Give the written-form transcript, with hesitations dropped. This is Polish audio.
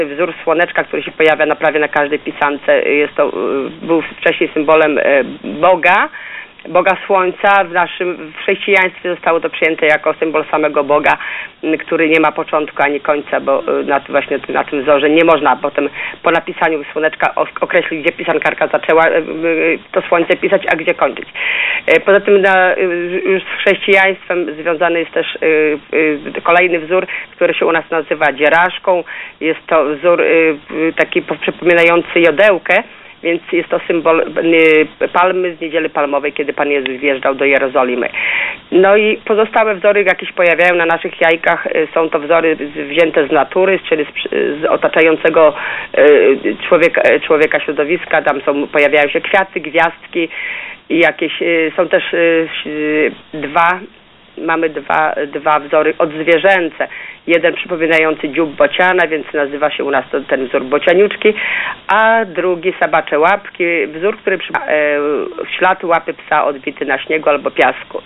Wzór słoneczka, który się pojawia prawie na każdej pisance, był wcześniej symbolem Boga Słońca. W chrześcijaństwie zostało to przyjęte jako symbol samego Boga, który nie ma początku ani końca, bo właśnie na tym wzorze nie można potem po napisaniu słoneczka określić, gdzie pisankarka zaczęła to słońce pisać, a gdzie kończyć. Poza tym już z chrześcijaństwem związany jest też kolejny wzór, który się u nas nazywa dzieraszką. Jest to wzór taki przypominający jodełkę, więc jest to symbol palmy z Niedzieli Palmowej, kiedy Pan Jezus wjeżdżał do Jerozolimy. No i pozostałe wzory jakieś pojawiają na naszych jajkach. Są to wzory wzięte z natury, czyli z otaczającego człowieka środowiska. Tam pojawiają się kwiaty, gwiazdki i jakieś są też mamy dwa wzory odzwierzęce. Jeden przypominający dziób bociana, więc nazywa się u nas ten wzór bocianiuczki, a drugi sabacze łapki, wzór, który przypomina ślad łapy psa odbity na śniegu albo piasku.